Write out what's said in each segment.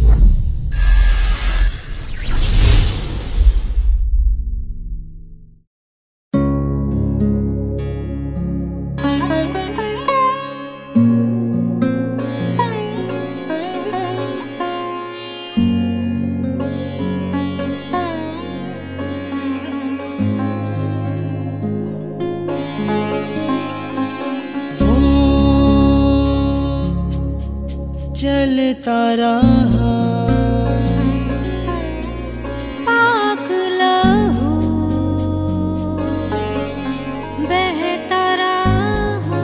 चलता रहा पाक लहू बहता रहा,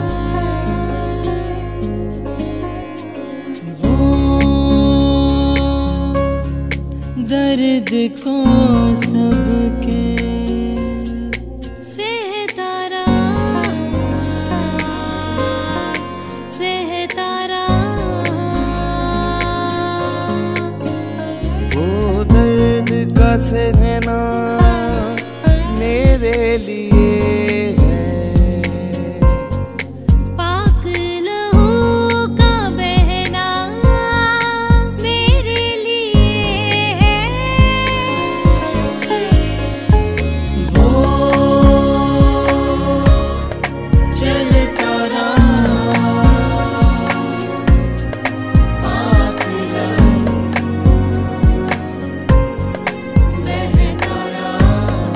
वो दर्द को सबके सहता रहा, सहता रहा। का सहना मेरे लिए है, पाक लहू का बहना मेरे लिए है। वो चलता रहा पाक लहू बहता रहा।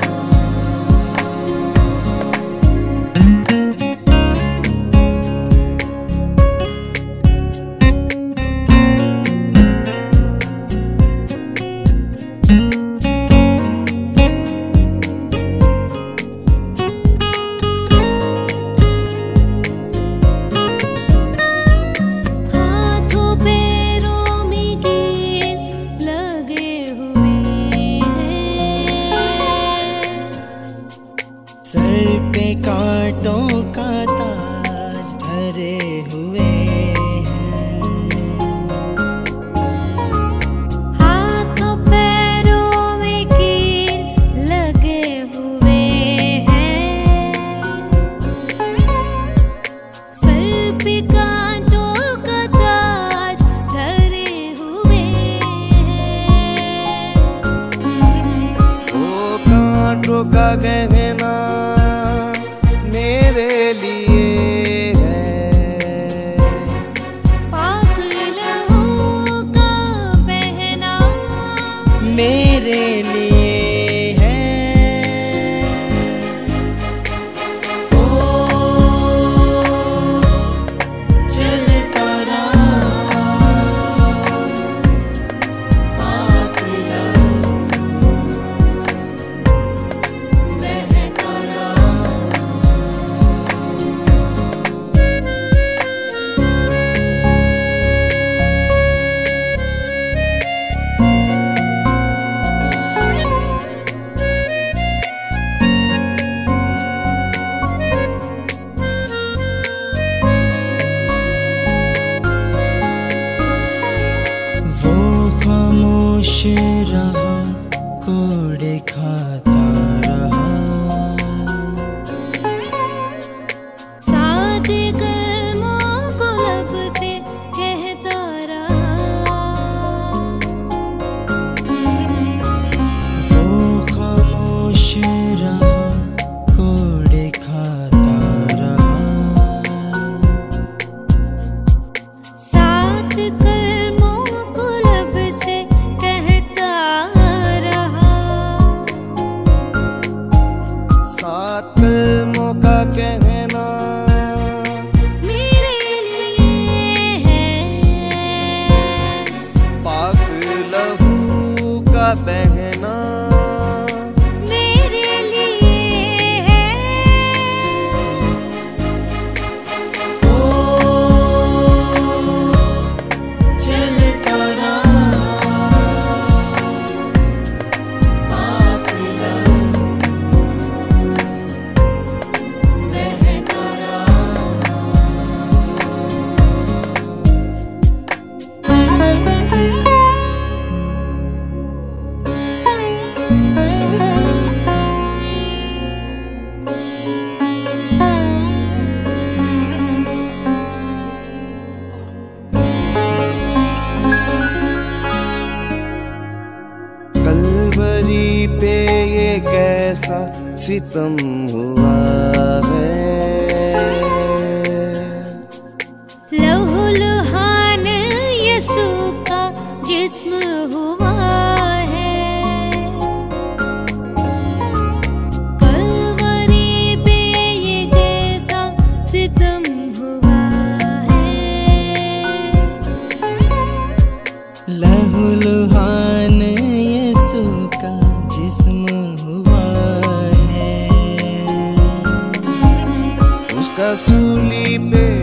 हाथों पैरों में कील लगे हुए हैं, सर पे कांटों का ताज धरे हुए हैं, हाथों पैरों में कील लगे हुए हैं, सर पे कांटों का ताज धरे हुए हैं। वो कांटों का गहना मेरे लिए है, पाक लहू का बहना मेरे लिए है। ओ चलता रहा पाक लहू बहता रहा। वो खामोश रहा, कोड़े खाता रहा, साथ कलमों को लब से कहता रहा, वो खामोश रहा, कोड़े खाता रहा, साथ कलमों को लब से कहता रहा। कैसा सितम हुआ है। लहूलुहान यसू का जिस्म हुआ है। कलवरी पे ये कैसा सितम हुआ है। लहूलुहान यसू का जिस्म हुआ है। उसका सूली पे